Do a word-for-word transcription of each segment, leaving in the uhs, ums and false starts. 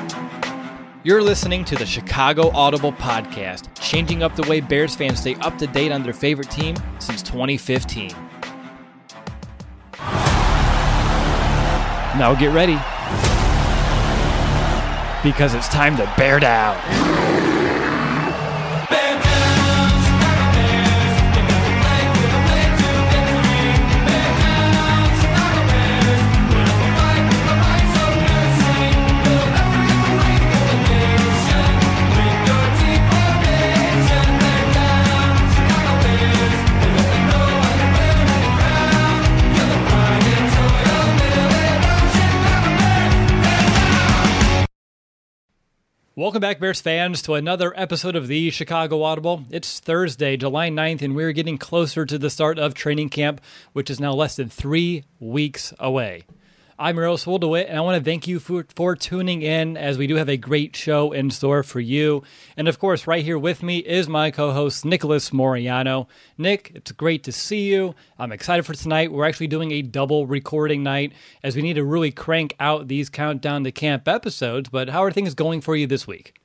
You're listening to the Chicago Audible Podcast, changing up the way Bears fans stay up to date on their favorite team since twenty fifteen. Now get ready, because it's time to bear down. Welcome back, Bears fans, to another episode of the Chicago Audible. It's Thursday, July ninth, and we're getting closer to the start of training camp, which is now less than three weeks away. I'm Earl Swoldewit, and I want to thank you for, for tuning in, as we do have a great show in store for you. And of course, right here with me is my co-host, Nicholas Moriano. Nick, it's great to see you. I'm excited for tonight. We're actually doing a double recording night, as we need to really crank out these Countdown to Camp episodes. But how are things going for you this week?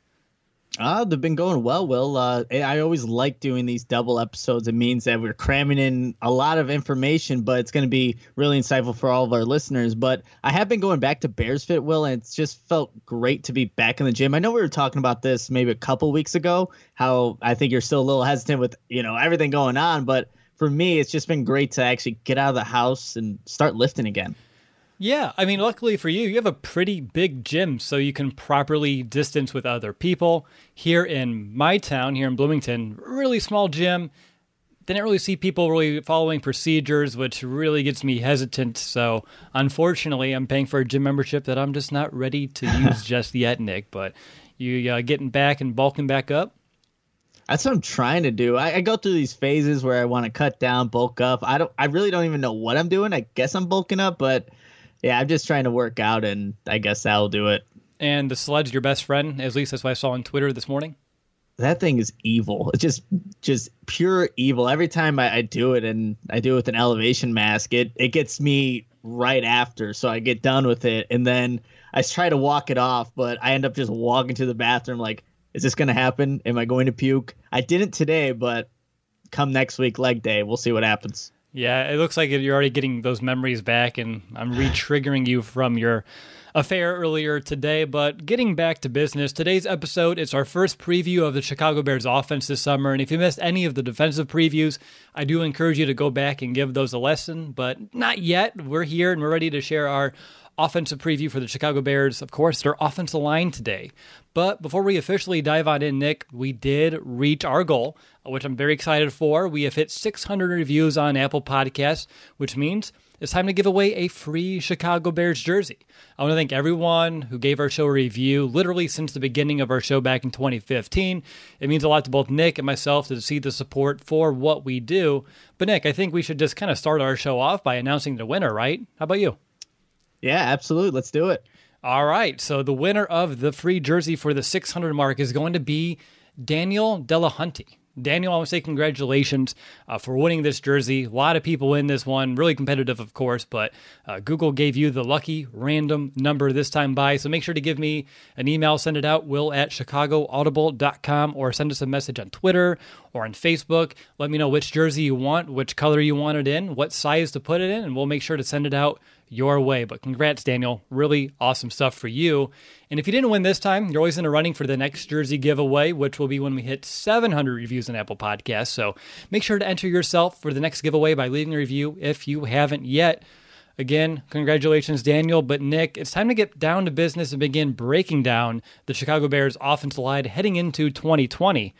Uh, they've been going well, Will. Uh, I always like doing these double episodes. It means that we're cramming in a lot of information, but it's going to be really insightful for all of our listeners. But I have been going back to Bears Fit, Will, and it's just felt great to be back in the gym. I know we were talking about this maybe a couple weeks ago, how I think you're still a little hesitant with, you know, everything going on. But for me, it's just been great to actually get out of the house and start lifting again. Yeah, I mean, luckily for you, you have a pretty big gym, so you can properly distance with other people. Here in my town, here in Bloomington, really small gym. Didn't really see people really following procedures, which really gets me hesitant. So unfortunately, I'm paying for a gym membership that I'm just not ready to use just yet, Nick. But you uh, getting back and bulking back up? That's what I'm trying to do. I, I go through these phases where I want to cut down, bulk up. I don't. I really don't even know what I'm doing. I guess I'm bulking up, but yeah, I'm just trying to work out, and I guess that'll do it. And the sled's your best friend, at least that's what I saw on Twitter this morning. That thing is evil. It's just just pure evil. Every time I, I do it, and I do it with an elevation mask, it, it gets me right after. So I get done with it, and then I try to walk it off, but I end up just walking to the bathroom like, is this going to happen? Am I going to puke? I didn't today, but come next week, leg day, we'll see what happens. Yeah, it looks like you're already getting those memories back, and I'm re-triggering you from your affair earlier today. But getting back to business, today's episode, it's our first preview of the Chicago Bears offense this summer. And if you missed any of the defensive previews, I do encourage you to go back and give those a lesson. But not yet. We're here, and we're ready to share our offensive preview for the Chicago Bears. Of course, their offensive line today. But before we officially dive on in, Nick, we did reach our goal, which I'm very excited for. We have hit six hundred reviews on Apple Podcasts, which means it's time to give away a free Chicago Bears jersey. I want to thank everyone who gave our show a review literally since the beginning of our show back in twenty fifteen. It means a lot to both Nick and myself to see the support for what we do. But Nick, I think we should just kind of start our show off by announcing the winner, right? How about you? Yeah, absolutely. Let's do it. All right. So the winner of the free jersey for the six hundred mark is going to be Daniel Delahunty. Daniel, I want to say congratulations uh, for winning this jersey. A lot of people in this one, really competitive, of course, but uh, Google gave you the lucky random number this time by. So make sure to give me an email, send it out, will at chicago audible dot com, or send us a message on Twitter or on Facebook. Let me know which jersey you want, which color you want it in, what size to put it in, and we'll make sure to send it out your way. But congrats, Daniel. Really awesome stuff for you. And if you didn't win this time, you're always in the running for the next jersey giveaway, which will be when we hit seven hundred reviews on Apple Podcasts. So make sure to enter yourself for the next giveaway by leaving a review if you haven't yet. Again, congratulations, Daniel. But Nick, it's time to get down to business and begin breaking down the Chicago Bears offensive line heading into twenty twenty.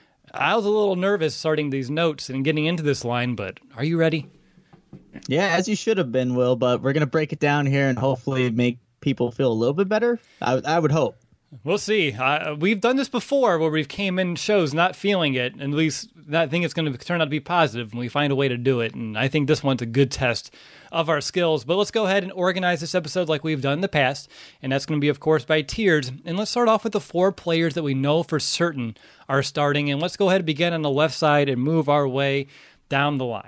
I was a little nervous starting these notes and getting into this line, but are you ready? Yeah, as you should have been, Will, but we're going to break it down here and hopefully make people feel a little bit better. I, I would hope. We'll see. Uh, we've done this before where we've came in shows not feeling it, and at least not think it's going to turn out to be positive, and we find a way to do it. And I think this one's a good test of our skills. But let's go ahead and organize this episode like we've done in the past, and that's going to be, of course, by tiers. And let's start off with the four players that we know for certain are starting, and let's go ahead and begin on the left side and move our way down the line.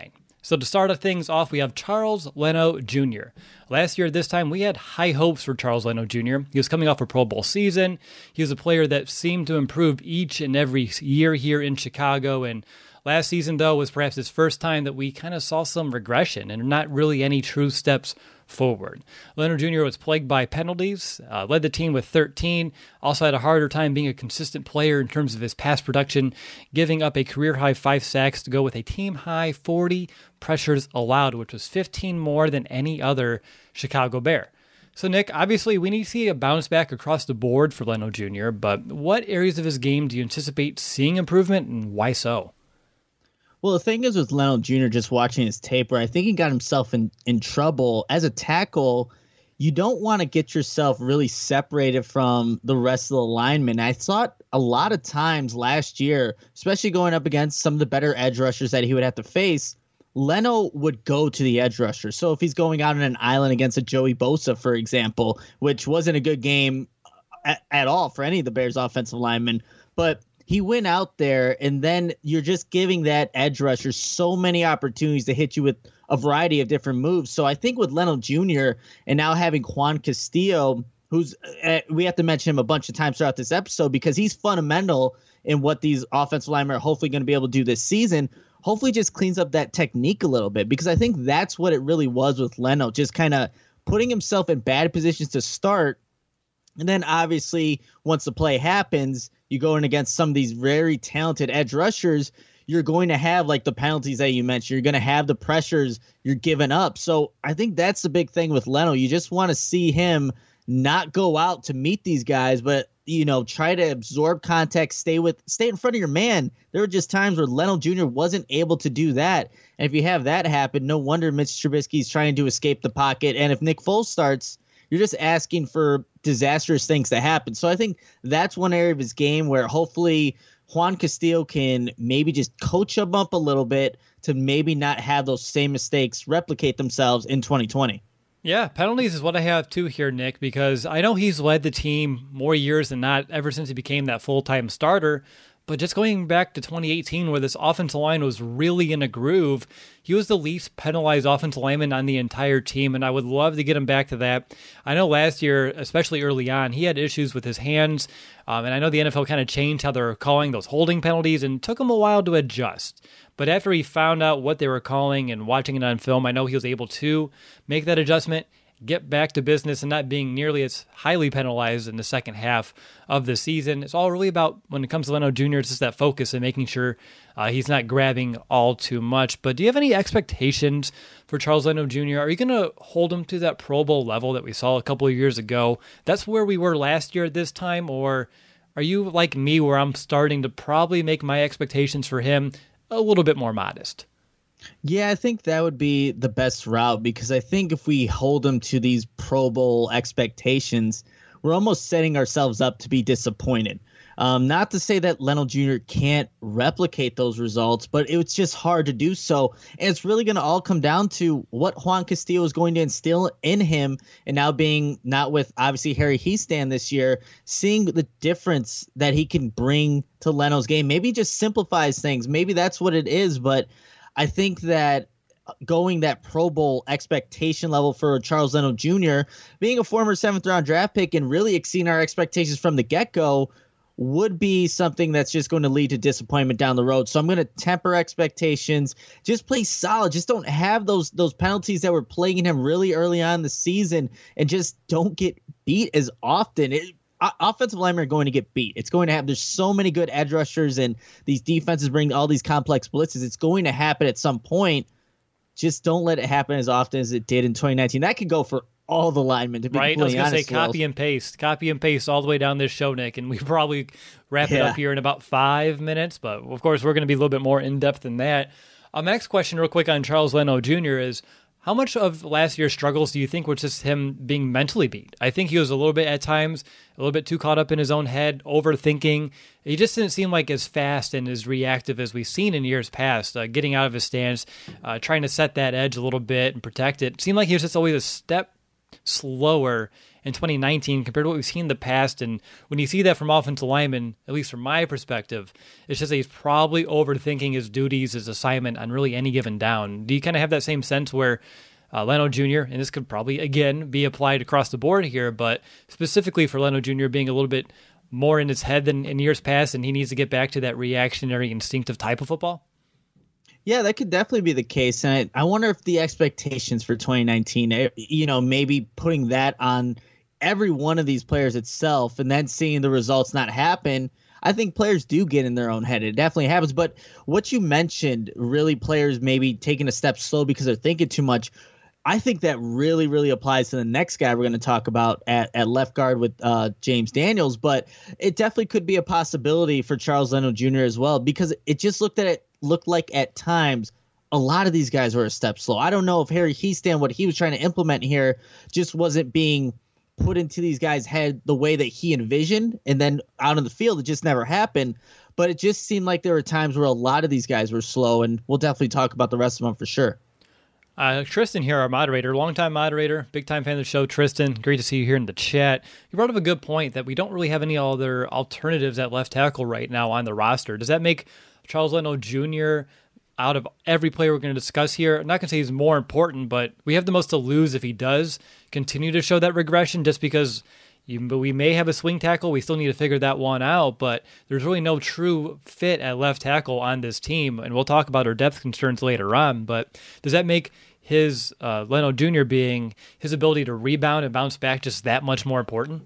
So to start things off, we have Charles Leno Junior Last year at this time, we had high hopes for Charles Leno Junior He was coming off a Pro Bowl season. He was a player that seemed to improve each and every year here in Chicago. And last season, though, was perhaps his first time that we kind of saw some regression and not really any true steps forward. Leno Junior was plagued by penalties, uh, led the team with thirteen, also had a harder time being a consistent player in terms of his pass production, giving up a career-high five sacks to go with a team-high forty pressures allowed, which was fifteen more than any other Chicago Bear. So, Nick, obviously we need to see a bounce back across the board for Leno Junior, but what areas of his game do you anticipate seeing improvement, and why so? Well, the thing is with Leno Junior, just watching his tape, where I think he got himself in, in trouble as a tackle. You don't want to get yourself really separated from the rest of the linemen. I thought a lot of times last year, especially going up against some of the better edge rushers that he would have to face, Leno would go to the edge rusher. So if he's going out on an island against a Joey Bosa, for example, which wasn't a good game at, at all for any of the Bears offensive linemen, but he went out there, and then you're just giving that edge rusher so many opportunities to hit you with a variety of different moves. So I think with Leno Junior and now having Juan Castillo, who's uh, we have to mention him a bunch of times throughout this episode because he's fundamental in what these offensive linemen are hopefully going to be able to do this season, hopefully just cleans up that technique a little bit, because I think that's what it really was with Leno, just kind of putting himself in bad positions to start. And then obviously once the play happens, you go in against some of these very talented edge rushers, you're going to have like the penalties that you mentioned. You're going to have the pressures you're giving up. So I think that's the big thing with Leno. You just want to see him not go out to meet these guys, but, you know, try to absorb contact, stay with, stay in front of your man. There were just times where Leno Junior wasn't able to do that. And if you have that happen, no wonder Mitch Trubisky's trying to escape the pocket. And if Nick Foles starts, you're just asking for disastrous things to happen. So I think that's one area of his game where hopefully Juan Castillo can maybe just coach him up a little bit to maybe not have those same mistakes replicate themselves in twenty twenty. Yeah, penalties is what I have too here, Nick, because I know he's led the team more years than not ever since he became that full-time starter. But just going back to twenty eighteen, where this offensive line was really in a groove, he was the least penalized offensive lineman on the entire team, and I would love to get him back to that. I know last year, especially early on, he had issues with his hands, um, and I know the N F L kind of changed how they're calling those holding penalties, and it took him a while to adjust. But after he found out what they were calling and watching it on film, I know he was able to make that adjustment, get back to business, and not being nearly as highly penalized in the second half of the season. It's all really about, when it comes to Leno Junior, it's just that focus and making sure uh, he's not grabbing all too much. But do you have any expectations for Charles Leno Junior? Are you going to hold him to that Pro Bowl level that we saw a couple of years ago? That's where we were last year at this time, or are you like me where I'm starting to probably make my expectations for him a little bit more modest? Yeah, I think that would be the best route, because I think if we hold them to these Pro Bowl expectations, we're almost setting ourselves up to be disappointed. Um, not to say that Leno Junior can't replicate those results, but it's just hard to do so. And it's really going to all come down to what Juan Castillo is going to instill in him. And now being not with obviously Harry Hiestand this year, seeing the difference that he can bring to Leno's game. Maybe he just simplifies things. Maybe that's what it is. But I think that going that Pro Bowl expectation level for Charles Leno Junior, being a former seventh round draft pick and really exceeding our expectations from the get-go, would be something that's just going to lead to disappointment down the road. So I'm going to temper expectations, just play solid. Just don't have those those penalties that were plaguing him really early on in the season, and just don't get beat as often. It, offensive linemen are going to get beat. It's going to have, there's so many good edge rushers, and these defenses bring all these complex blitzes. It's going to happen at some point. Just don't let it happen as often as it did in twenty nineteen. That could go for all the linemen, to be right. I was going to say copy and paste, copy and paste all the way down this show, Nick, and we probably wrap yeah. it up here in about five minutes. But of course, we're going to be a little bit more in depth than that. Uh, my next question, real quick, on Charles Leno Junior is, how much of last year's struggles do you think was just him being mentally beat? I think he was a little bit at times, a little bit too caught up in his own head, overthinking. He just didn't seem like as fast and as reactive as we've seen in years past, uh, getting out of his stance, uh, trying to set that edge a little bit and protect it. It seemed like he was just always a step slower in twenty nineteen compared to what we've seen in the past. And when you see that from offensive linemen, at least from my perspective, it's just that he's probably overthinking his duties, his assignment on really any given down. Do you kind of have that same sense where Uh, Leno Junior, and this could probably, again, be applied across the board here, but specifically for Leno Junior being a little bit more in his head than in years past, and he needs to get back to that reactionary, instinctive type of football? Yeah, that could definitely be the case. And I, I wonder if the expectations for twenty nineteen, you know, maybe putting that on every one of these players itself and then seeing the results not happen. I think players do get in their own head. It definitely happens. But what you mentioned, really players maybe taking a step slow because they're thinking too much, I think that really, really applies to the next guy we're going to talk about at, at left guard with uh, James Daniels. But it definitely could be a possibility for Charles Leno Junior as well, because it just looked at it looked like at times a lot of these guys were a step slow. I don't know if Harry Hiestand, what he was trying to implement here, just wasn't being put into these guys' head the way that he envisioned, and then out on the field it just never happened. But it just seemed like there were times where a lot of these guys were slow, and we'll definitely talk about the rest of them for sure. Uh, Tristan here, our moderator, longtime moderator, big-time fan of the show. Tristan, great to see you here in the chat. You brought up a good point that we don't really have any other alternatives at left tackle right now on the roster. Does that make Charles Leno Junior, out of every player we're going to discuss here, I'm not going to say he's more important, but we have the most to lose if he does continue to show that regression, just because you, we may have a swing tackle. We still need to figure that one out, but there's really no true fit at left tackle on this team, and we'll talk about our depth concerns later on. But does that make his uh, Leno Junior being his ability to rebound and bounce back just that much more important?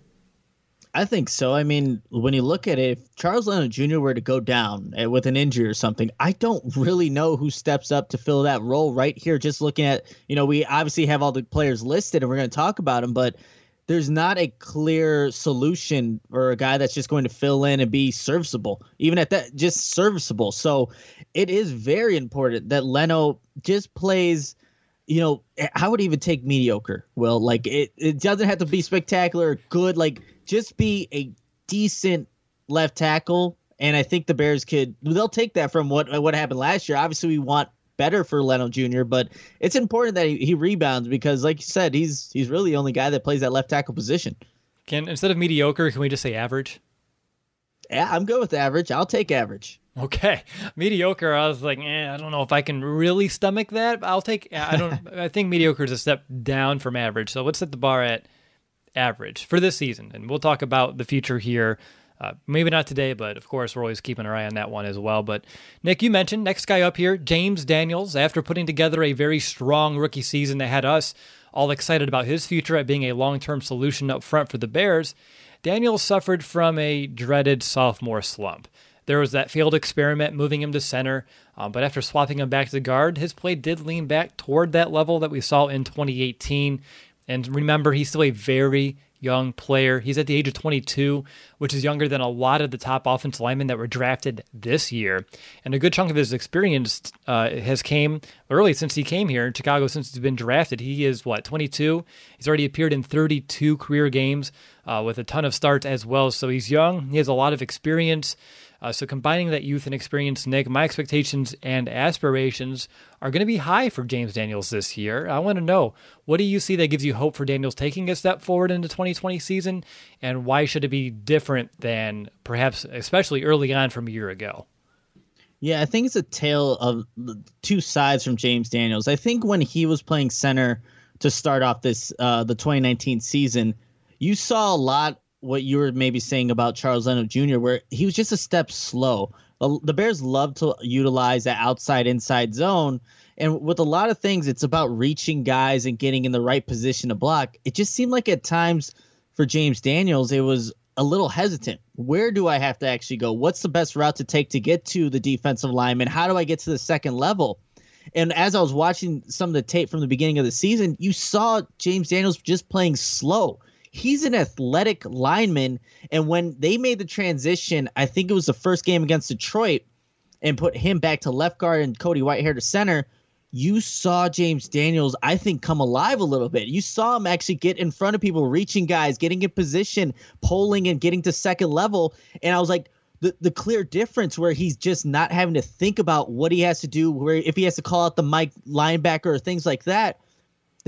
I think so. I mean, when you look at it, if Charles Leno Junior were to go down with an injury or something, I don't really know who steps up to fill that role right here. Just looking at, you know, we obviously have all the players listed and we're going to talk about them, but there's not a clear solution or a guy that's just going to fill in and be serviceable, even at that, just serviceable. So it is very important that Leno just plays, you know, I would even take mediocre. Well, like it, it doesn't have to be spectacular or good, like just be a decent left tackle. And I think the Bears could, they'll take that from what, what happened last year. Obviously we want better for Leno Junior, but it's important that he, he rebounds because, like you said, he's he's really the only guy that plays that left tackle position. Can instead of mediocre, can we just say average? Yeah, I'm good with average. I'll take average. Okay, mediocre. I was like, eh, I don't know if I can really stomach that. I'll take. I don't. I think mediocre is a step down from average. So let's set the bar at average for this season, and we'll talk about the future here. Uh, maybe not today, but of course we're always keeping our eye on that one as well. But Nick, you mentioned next guy up here, James Daniels, after putting together a very strong rookie season that had us all excited about his future at being a long-term solution up front for the Bears. Daniels suffered from a dreaded sophomore slump. There was that failed experiment moving him to center, um, but after swapping him back to guard, his play did lean back toward that level that we saw in twenty eighteen. And remember, he's still a very young player. He's at the age of twenty-two, which is younger than a lot of the top offensive linemen that were drafted this year. And a good chunk of his experience uh, has came early since he came here in Chicago, since he's been drafted. He is, what, twenty-two? He's already appeared in thirty-two career games uh, with a ton of starts as well. So he's young. He has a lot of experience. Uh, so combining that youth and experience, Nick, my expectations and aspirations are going to be high for James Daniels this year. I want to know, what do you see that gives you hope for Daniels taking a step forward into twenty twenty season, and why should it be different than perhaps, especially early on from a year ago? Yeah, I think it's a tale of two sides from James Daniels. I think when he was playing center to start off this uh, the twenty nineteen season, you saw a lot what you were maybe saying about Charles Leno Junior, where he was just a step slow. The Bears love to utilize that outside-inside zone, and with a lot of things, it's about reaching guys and getting in the right position to block. It just seemed like at times for James Daniels, it was a little hesitant. Where do I have to actually go? What's the best route to take to get to the defensive lineman? How do I get to the second level? And as I was watching some of the tape from the beginning of the season, you saw James Daniels just playing slow. He's an athletic lineman, and when they made the transition, I think it was the first game against Detroit, and put him back to left guard and Cody Whitehair to center, you saw James Daniels, I think, come alive a little bit. You saw him actually get in front of people, reaching guys, getting in position, polling and getting to second level, and I was like, the, the clear difference where he's just not having to think about what he has to do, where if he has to call out the Mike linebacker or things like that, that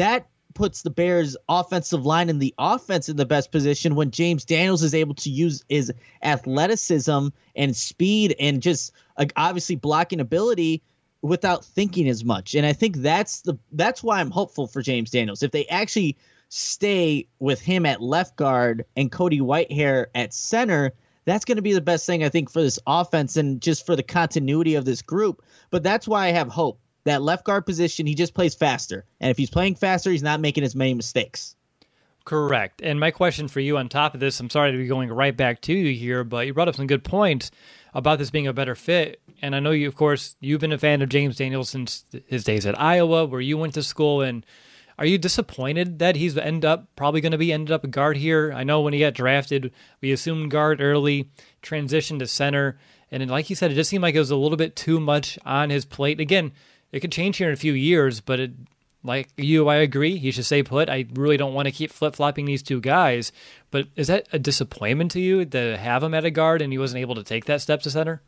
puts the Bears offensive line and the offense in the best position when James Daniels is able to use his athleticism and speed and just uh, obviously blocking ability without thinking as much. And I think that's the that's why I'm hopeful for James Daniels. If they actually stay with him at left guard and Cody Whitehair at center, that's going to be the best thing, I think, for this offense and just for the continuity of this group. But that's why I have hope. That left guard position, he just plays faster. And if he's playing faster, he's not making as many mistakes. Correct. And my question for you on top of this, I'm sorry to be going right back to you here, but you brought up some good points about this being a better fit. And I know you, of course, you've been a fan of James Daniels since his days at Iowa, where you went to school. And are you disappointed that he's ended up probably going to be ended up a guard here? I know when he got drafted, we assumed guard early, transitioned to center. And like you said, it just seemed like it was a little bit too much on his plate. Again, it could change here in a few years, but it, like you, I agree. He should stay put. I really don't want to keep flip-flopping these two guys. But is that a disappointment to you to have him at a guard and he wasn't able to take that step to center?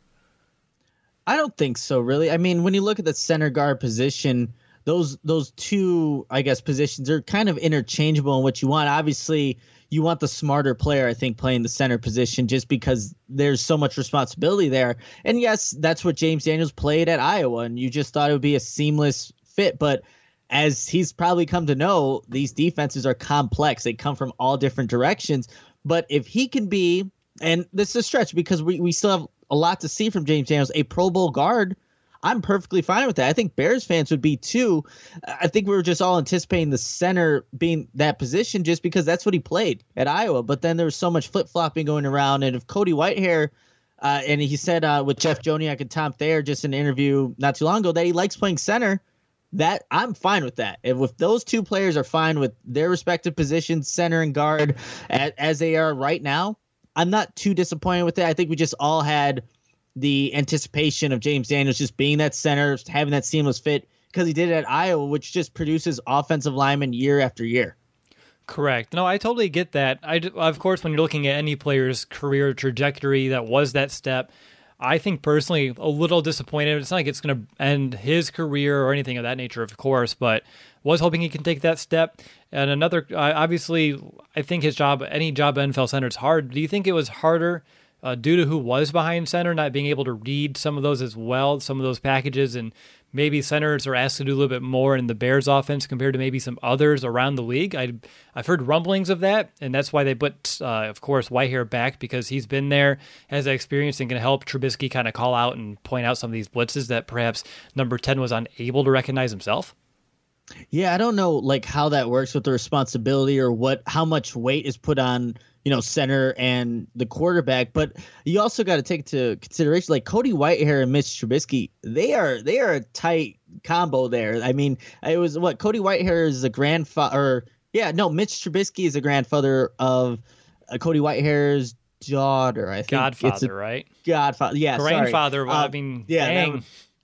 I don't think so, really. I mean, when you look at the center guard position, those those two, I guess, positions are kind of interchangeable in what you want. Obviously, you want the smarter player, I think, playing the center position just because there's so much responsibility there. And yes, that's what James Daniels played at Iowa, and you just thought it would be a seamless fit. But as he's probably come to know, these defenses are complex. They come from all different directions. But if he can be, and this is a stretch because we, we still have a lot to see from James Daniels, a Pro Bowl guard, I'm perfectly fine with that. I think Bears fans would be too. I think we were just all anticipating the center being that position just because that's what he played at Iowa. But then there was so much flip-flopping going around. And if Cody Whitehair, uh, and he said uh, with Jeff Joniak and Tom Thayer just in an interview not too long ago that he likes playing center, that I'm fine with that. If, if those two players are fine with their respective positions, center and guard, as, as they are right now, I'm not too disappointed with it. I think we just all had the anticipation of James Daniels just being that center, having that seamless fit, because he did it at Iowa, which just produces offensive linemen year after year. Correct. No, I totally get that. I, of course, when you're looking at any player's career trajectory that was that step, I think personally a little disappointed. It's not like it's going to end his career or anything of that nature, of course, but was hoping he can take that step. And another, uh, obviously, I think his job, any job at N F L center is hard. Do you think it was harder Uh, due to who was behind center, not being able to read some of those as well, some of those packages, and maybe centers are asked to do a little bit more in the Bears offense compared to maybe some others around the league? I, I've heard rumblings of that, and that's why they put, uh, of course, Whitehair back, because he's been there, has that experience, and can help Trubisky kind of call out and point out some of these blitzes that perhaps number ten was unable to recognize himself. Yeah, I don't know like how that works with the responsibility or what how much weight is put on, you know, center and the quarterback, but you also got to take into consideration like Cody Whitehair and Mitch Trubisky. They are they are a tight combo there. I mean, it was what Cody Whitehair is the grandfather. Or, yeah, no, Mitch Trubisky is the grandfather of uh, Cody Whitehair's daughter. I think Godfather, it's a, right? Godfather, yeah, grandfather. Sorry. Well, uh, I mean, yeah, dang.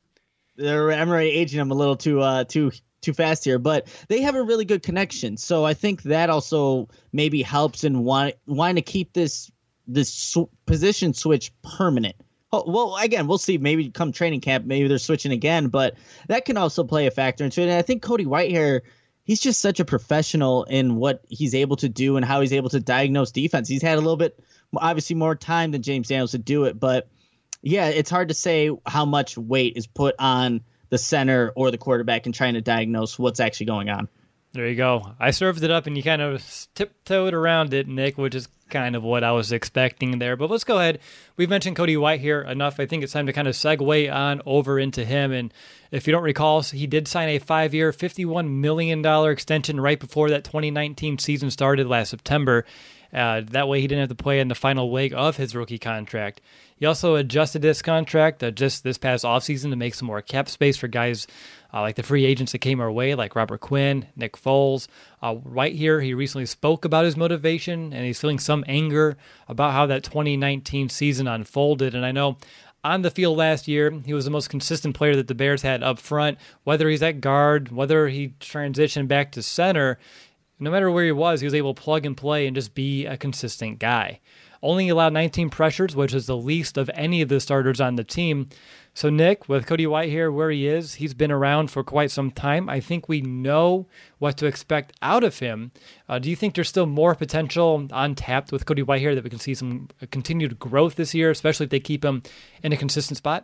That, I'm already aging them a little too uh, too. too fast here, but they have a really good connection. So I think that also maybe helps in want, wanting to keep this this sw- position switch permanent. Oh, well, again, we'll see. Maybe come training camp, maybe they're switching again, but that can also play a factor into it. And I think Cody Whitehair, he's just such a professional in what he's able to do and how he's able to diagnose defense. He's had a little bit, obviously, more time than James Daniels to do it, but yeah, it's hard to say how much weight is put on the center or the quarterback and trying to diagnose what's actually going on. There you go. I served it up and you kind of tiptoed around it, Nick, which is kind of what I was expecting there. But let's go ahead. We've mentioned Cody Whitehair enough. I think it's time to kind of segue on over into him. And if you don't recall, he did sign a five-year, fifty-one million dollars extension right before that twenty nineteen season started last September. Uh, that way he didn't have to play in the final leg of his rookie contract. He also adjusted this contract uh, just this past offseason to make some more cap space for guys uh, like the free agents that came our way, like Robert Quinn, Nick Foles. Uh, right here, he recently spoke about his motivation, and he's feeling some anger about how that twenty nineteen season unfolded. And I know on the field last year, he was the most consistent player that the Bears had up front, whether he's at guard, whether he transitioned back to center. No matter where he was, he was able to plug and play and just be a consistent guy. only allowed nineteen pressures, which is the least of any of the starters on the team. So, Nick, with Cody Whitehair where he is, he's been around for quite some time. I think we know what to expect out of him. Uh, do you think there's still more potential untapped with Cody Whitehair that we can see some continued growth this year, especially if they keep him in a consistent spot?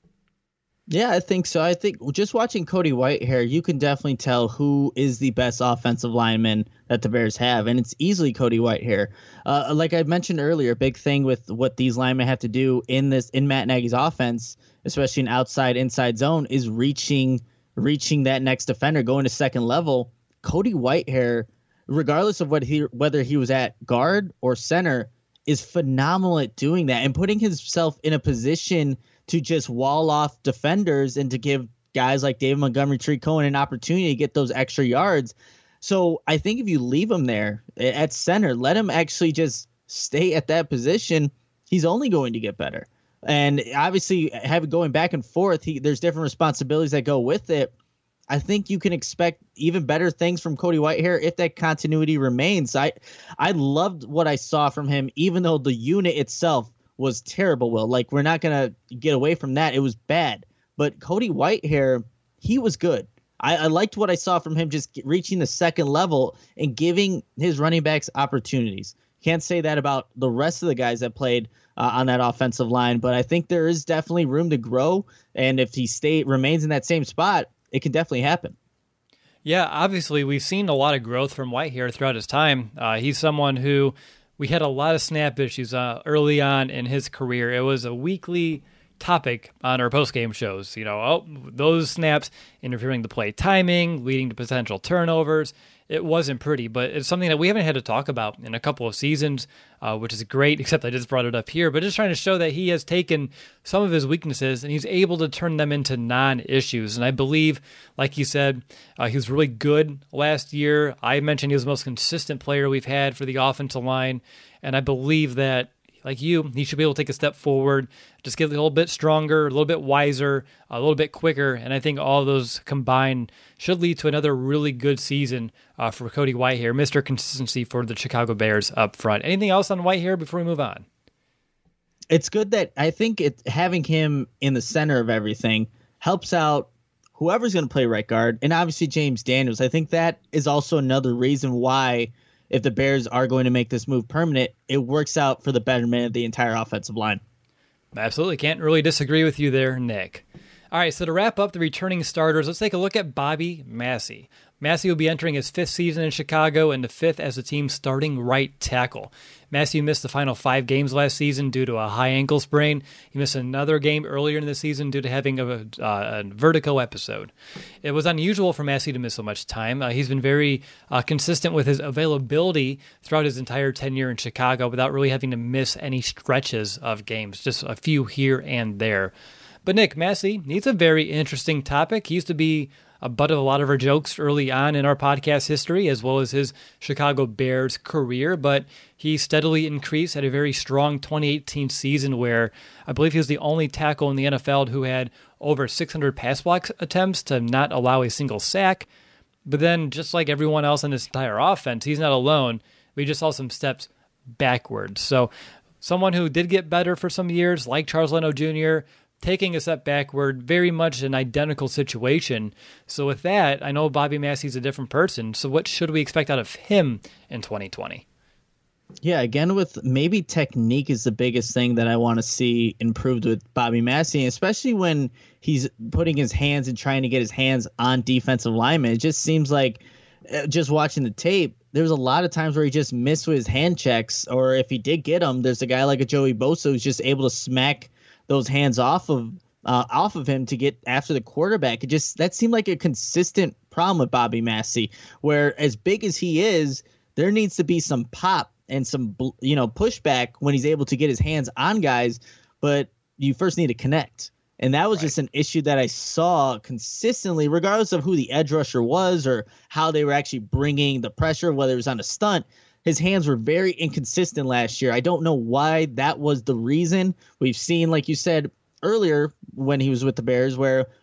Yeah, I think so. I think just watching Cody Whitehair, you can definitely tell who is the best offensive lineman that the Bears have, and it's easily Cody Whitehair. Uh, like I mentioned earlier, a big thing with what these linemen have to do in this in Matt Nagy's offense, especially in outside inside zone, is reaching reaching that next defender, going to second level. Cody Whitehair, regardless of what he whether he was at guard or center, is phenomenal at doing that and putting himself in a position to just wall off defenders and to give guys like David Montgomery, Tree Cohen an opportunity to get those extra yards. So I think if you leave him there at center, let him actually just stay at that position, he's only going to get better. And obviously, have it going back and forth, he, there's different responsibilities that go with it. I think you can expect even better things from Cody Whitehair if that continuity remains. I I loved what I saw from him, even though the unit itself was terrible, Will. Like, we're not going to get away from that. It was bad. But Cody Whitehair, he was good. I, I liked what I saw from him just reaching the second level and giving his running backs opportunities. Can't say that about the rest of the guys that played uh, on that offensive line, but I think there is definitely room to grow. And if he stay remains in that same spot, it can definitely happen. Yeah, obviously, we've seen a lot of growth from Whitehair throughout his time. Uh, he's someone who we had a lot of snap issues uh, early on in his career. It was a weekly topic on our post-game shows. You know, oh, those snaps interfering the play timing, leading to potential turnovers. It wasn't pretty, but it's something that we haven't had to talk about in a couple of seasons, uh, which is great, except I just brought it up here. But just trying to show that he has taken some of his weaknesses and he's able to turn them into non-issues. And I believe, like you said, uh, he was really good last year. I mentioned he was the most consistent player we've had for the offensive line. And I believe that, like you, he should be able to take a step forward, just get a little bit stronger, a little bit wiser, a little bit quicker. And I think all of those combined should lead to another really good season uh, for Cody Whitehair, Mister Consistency for the Chicago Bears up front. Anything else on Whitehair before we move on? It's good that I think it, having him in the center of everything helps out whoever's going to play right guard, and obviously James Daniels. I think that is also another reason why, if the Bears are going to make this move permanent, it works out for the betterment of the entire offensive line. Absolutely. Can't really disagree with you there, Nick. All right, so to wrap up the returning starters, let's take a look at Bobby Massie. Massie will be entering his fifth season in Chicago and the fifth as the team's starting right tackle. Massie missed the final five games last season due to a high ankle sprain. He missed another game earlier in the season due to having a, uh, a vertigo episode. It was unusual for Massie to miss so much time. Uh, he's been very uh, consistent with his availability throughout his entire tenure in Chicago without really having to miss any stretches of games, just a few here and there. But Nick, Massie, he's a very interesting topic. He used to be a butt of a lot of our jokes early on in our podcast history, as well as his Chicago Bears career, but he steadily increased at a very strong twenty eighteen season where I believe he was the only tackle in the N F L who had over six hundred pass block attempts to not allow a single sack. But then, just like everyone else in this entire offense, he's not alone. We just saw some steps backwards. So someone who did get better for some years, like Charles Leno Junior, taking a step backward, very much an identical situation. So with that, I know Bobby Massie's a different person. So what should we expect out of him in twenty twenty? Yeah, again, with maybe technique is the biggest thing that I want to see improved with Bobby Massie, especially when he's putting his hands and trying to get his hands on defensive linemen. It just seems like, just watching the tape, there was a lot of times where he just missed with his hand checks, or if he did get them, there's a guy like a Joey Bosa who's just able to smack those hands off of uh, off of him to get after the quarterback. It just that seemed like a consistent problem with Bobby Massie, where as big as he is, there needs to be some pop and some you know pushback when he's able to get his hands on guys, but you first need to connect. And that was right. just an issue that I saw consistently, regardless of who the edge rusher was or how they were actually bringing the pressure, whether it was on a stunt. His hands were very inconsistent last year. I don't know why that was the reason. We've seen, like you said earlier, when he was with the Bears, where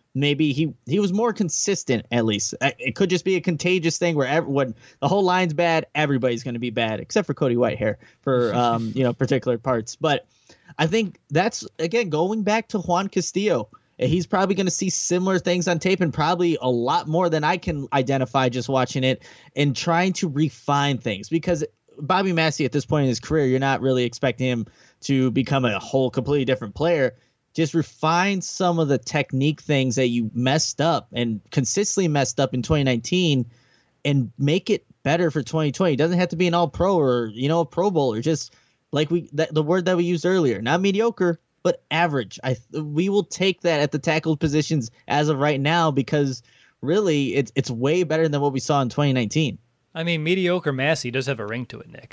maybe he he was more consistent. At least it could just be a contagious thing where every, when the whole line's bad, everybody's going to be bad except for Cody Whitehair for um you know particular parts. But I think that's again going back to Juan Castillo. He's probably going to see similar things on tape and probably a lot more than I can identify just watching it and trying to refine things, because Bobby Massey at this point in his career, you're not really expecting him to become a whole completely different player. Just refine some of the technique things that you messed up and consistently messed up in twenty nineteen and make it better for twenty twenty. It doesn't have to be an all pro or, you know, a Pro Bowler. Just like we, that, the word that we used earlier, not mediocre, but average. I we will take that at the tackle positions as of right now, because really it's it's way better than what we saw in twenty nineteen. I mean, mediocre Massey does have a ring to it, Nick.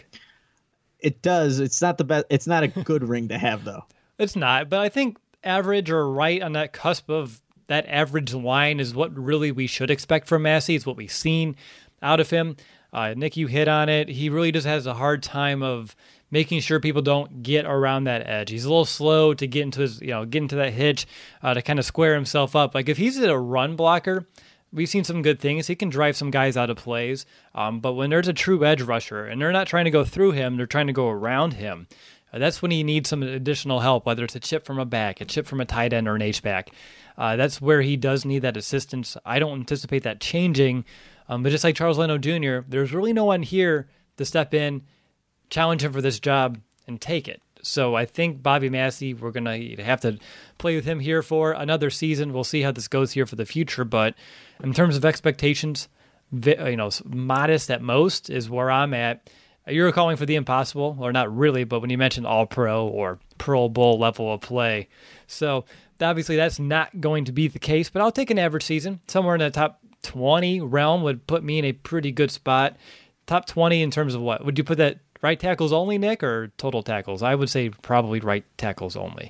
It does. It's not the best. It's not a good ring to have, though. It's not, but I think average or right on that cusp of that average line is what really we should expect from Massey. It's what we've seen out of him. Uh, Nick, you hit on it. He really just has a hard time of making sure people don't get around that edge. He's a little slow to get into his, you know, get into that hitch uh, to kind of square himself up. Like if he's a run blocker, we've seen some good things. He can drive some guys out of plays. Um, but when there's a true edge rusher and they're not trying to go through him, they're trying to go around him. Uh, that's when he needs some additional help, whether it's a chip from a back, a chip from a tight end, or an H-back. Uh, that's where he does need that assistance. I don't anticipate that changing. Um, but just like Charles Leno Junior, there's really no one here to step in, challenge him for this job, and take it. So I think Bobby Massey, we're going to have to play with him here for another season. We'll see how this goes here for the future. But in terms of expectations, you know, modest at most is where I'm at. You're calling for the impossible, or not really, but when you mentioned all-pro or Pro Bowl level of play. So obviously that's not going to be the case, but I'll take an average season. Somewhere in the top twenty realm would put me in a pretty good spot. Top twenty in terms of what? Would you put that right tackles only, Nick, or total tackles? I would say probably right tackles only.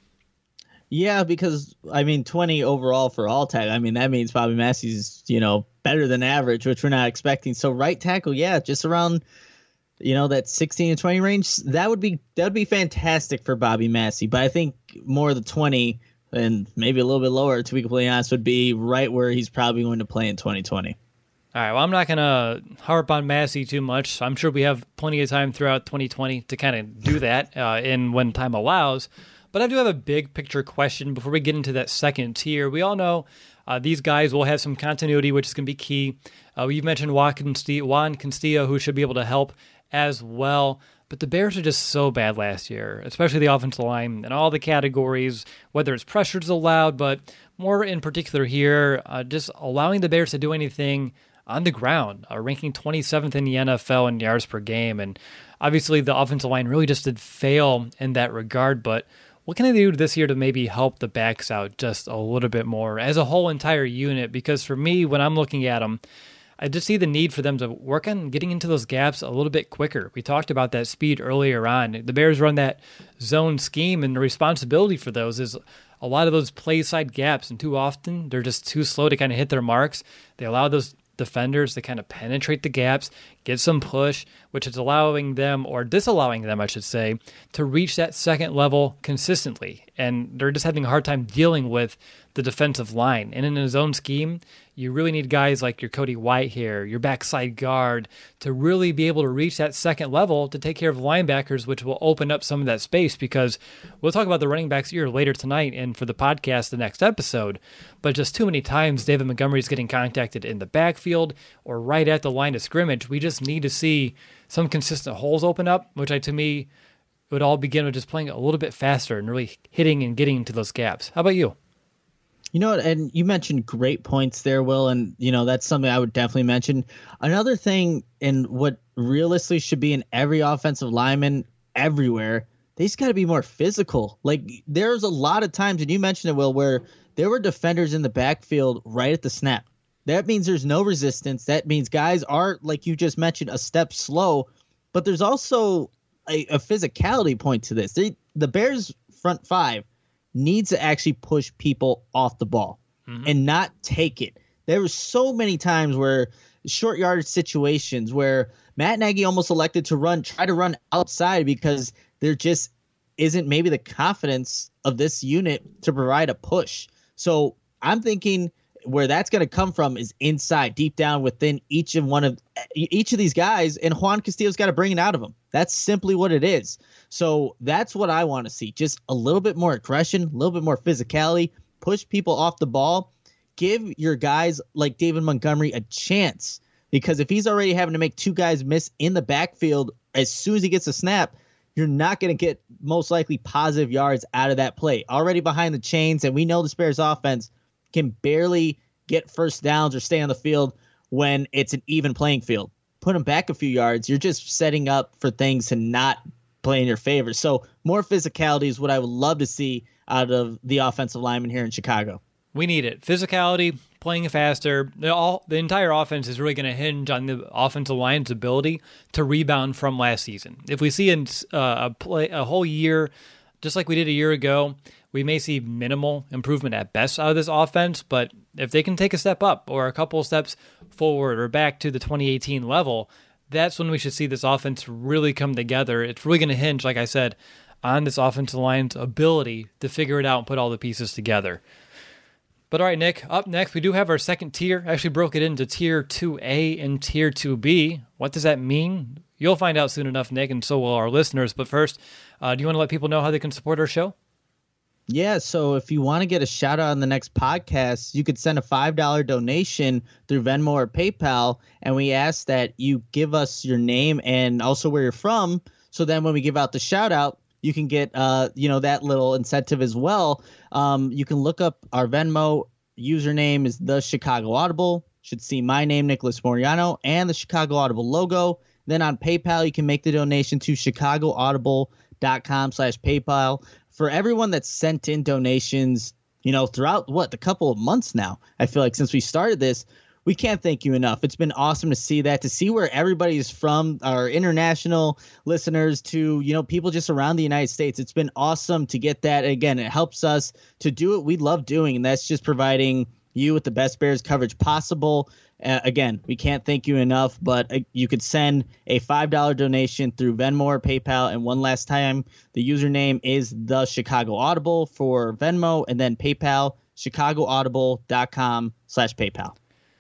Yeah, because, I mean, twenty overall for all tackle. I mean, that means Bobby Massey's, you know, better than average, which we're not expecting. So right tackle, yeah, just around, you know, that sixteen to twenty range. That would be that would be fantastic for Bobby Massey. But I think more the twenty and maybe a little bit lower, to be completely honest, would be right where he's probably going to play in twenty twenty. All right, well, I'm not going to harp on Massey too much. I'm sure we have plenty of time throughout twenty twenty to kind of do that uh, in when time allows. But I do have a big picture question before we get into that second tier. We all know uh, these guys will have some continuity, which is going to be key. Uh, you've mentioned Juan Castillo, Juan Castillo, who should be able to help as well. But the Bears are just so bad last year, especially the offensive line and all the categories, whether it's pressures allowed, but more in particular here, uh, just allowing the Bears to do anything on the ground, uh, ranking twenty-seventh in the N F L in yards per game. And obviously the offensive line really just did fail in that regard. But what can I do this year to maybe help the backs out just a little bit more as a whole entire unit? Because for me, when I'm looking at them, I just see the need for them to work on getting into those gaps a little bit quicker. We talked about that speed earlier on. The Bears run that zone scheme, and the responsibility for those is a lot of those play side gaps. And too often, they're just too slow to kind of hit their marks. They allow those defenders to kind of penetrate the gaps, get some push, which is allowing them, or disallowing them, I should say, to reach that second level consistently. And they're just having a hard time dealing with the defensive line. And in a zone scheme, you really need guys like your Cody Whitehair, your backside guard, to really be able to reach that second level to take care of linebackers, which will open up some of that space, because we'll talk about the running backs here later tonight and for the podcast the next episode. But just too many times David Montgomery is getting contacted in the backfield or right at the line of scrimmage. We just need to see some consistent holes open up, which I, to me, would all begin with just playing a little bit faster and really hitting and getting into those gaps. How about you? You know what, and you mentioned great points there, Will, and, you know, that's something I would definitely mention. Another thing, and what realistically should be in every offensive lineman everywhere, they just got to be more physical. Like, there's a lot of times, and you mentioned it, Will, where there were defenders in the backfield right at the snap. That means there's no resistance. That means guys are, like you just mentioned, a step slow. But there's also a, a physicality point to this. They, the Bears' front five needs to actually push people off the ball mm-hmm. and not take it. There were so many times where short yardage situations where Matt Nagy almost elected to run, try to run outside because there just isn't maybe the confidence of this unit to provide a push. So I'm thinking where that's going to come from is inside, deep down within each of one of each of these guys, and Juan Castillo's got to bring it out of them. That's simply what it is. So that's what I want to see. Just a little bit more aggression, a little bit more physicality, push people off the ball, give your guys like David Montgomery a chance. Because if he's already having to make two guys miss in the backfield as soon as he gets a snap, you're not going to get most likely positive yards out of that play. Already behind the chains, and we know the Bears offense can barely get first downs or stay on the field when it's an even playing field. Put them back a few yards, you're just setting up for things to not play in your favor. So more physicality is what I would love to see out of the offensive lineman here in Chicago. We need it. Physicality, playing faster. The, all, the entire offense is really going to hinge on the offensive line's ability to rebound from last season. If we see in, uh, a play a whole year, just like we did a year ago, we may see minimal improvement at best out of this offense, but if they can take a step up or a couple of steps forward or back to the twenty eighteen level, that's when we should see this offense really come together. It's really going to hinge, like I said, on this offensive line's ability to figure it out and put all the pieces together. But all right, Nick, up next, we do have our second tier. I actually broke it into Tier two A and Tier two B. What does that mean? You'll find out soon enough, Nick, and so will our listeners. But first, uh, do you want to let people know how they can support our show? Yeah, so if you want to get a shout out on the next podcast, you could send a five dollars donation through Venmo or PayPal, and we ask that you give us your name and also where you're from, so then when we give out the shout out, you can get uh you know that little incentive as well. Um, you can look up our Venmo username is the Chicago Audible. Should see my name, Nicholas Moriano, and the Chicago Audible logo. Then on PayPal, you can make the donation to chicagoaudible.com slash PayPal. For everyone that's sent in donations, you know, throughout what the couple of months now, I feel like since we started this, we can't thank you enough. It's been awesome to see that, to see where everybody is from, our international listeners to, you know, people just around the United States. It's been awesome to get that. Again, it helps us to do what we love doing, and that's just providing you with the best Bears coverage possible. Uh, again, we can't thank you enough, but uh, you could send a five dollars donation through Venmo or PayPal. And one last time, the username is the Chicago Audible for Venmo, and then PayPal, chicagoaudible.com slash PayPal.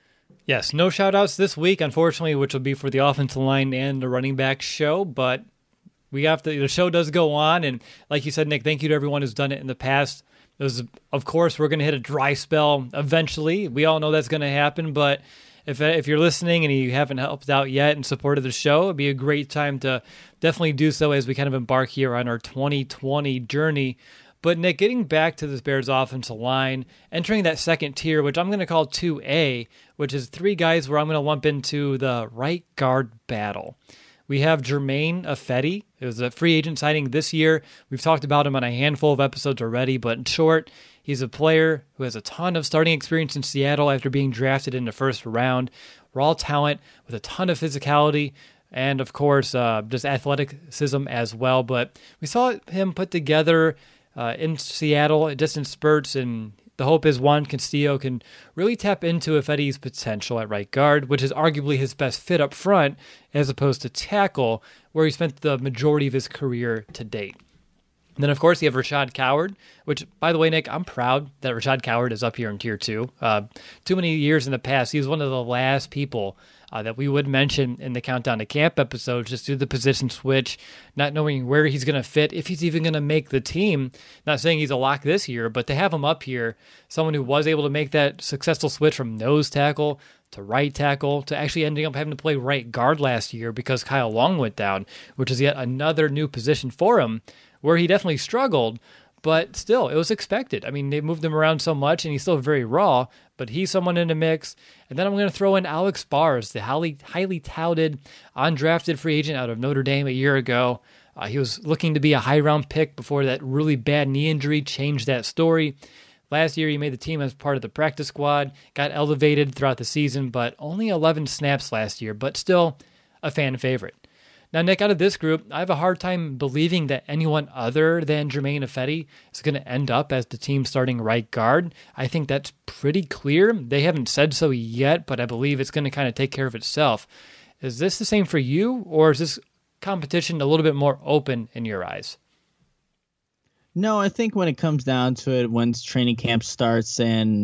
Yes, no shout-outs this week, unfortunately, which will be for the offensive line and the running back show, but we have to, the show does go on, and like you said, Nick, thank you to everyone who's done it in the past. There's, of course, we're going to hit a dry spell eventually. We all know that's going to happen, but if if you're listening and you haven't helped out yet and supported the show, it'd be a great time to definitely do so as we kind of embark here on our twenty twenty journey. But, Nick, getting back to this Bears offensive line, entering that second tier, which I'm going to call two A, which is three guys where I'm going to lump into the right guard battle. We have Germain Ifedi. It was a free agent signing this year. We've talked about him on a handful of episodes already, but in short, he's a player who has a ton of starting experience in Seattle after being drafted in the first round. Raw talent with a ton of physicality and, of course, uh, just athleticism as well. But we saw him put together uh, in Seattle just in spurts, and the hope is Juan Castillo can really tap into Ifedi's potential at right guard, which is arguably his best fit up front, as opposed to tackle, where he spent the majority of his career to date. And then, of course, you have Rashad Coward, which, by the way, Nick, I'm proud that Rashad Coward is up here in Tier two. Uh, too many years in the past, he was one of the last people uh, that we would mention in the Countdown to Camp episodes, just due to the position switch, not knowing where he's going to fit, if he's even going to make the team. Not saying he's a lock this year, but to have him up here, someone who was able to make that successful switch from nose tackle to right tackle, to actually ending up having to play right guard last year because Kyle Long went down, which is yet another new position for him, where he definitely struggled, but still, it was expected. I mean, they moved him around so much, and he's still very raw, but he's someone in the mix. And then I'm going to throw in Alex Bars, the highly, highly touted, undrafted free agent out of Notre Dame a year ago. Uh, he was looking to be a high-round pick before that really bad knee injury changed that story. Last year, he made the team as part of the practice squad, got elevated throughout the season, but only eleven snaps last year, but still a fan favorite. Now, Nick, out of this group, I have a hard time believing that anyone other than Germain Ifedi is going to end up as the team starting right guard. I think that's pretty clear. They haven't said so yet, but I believe it's going to kind of take care of itself. Is this the same for you, or is this competition a little bit more open in your eyes? No, I think when it comes down to it, once training camp starts and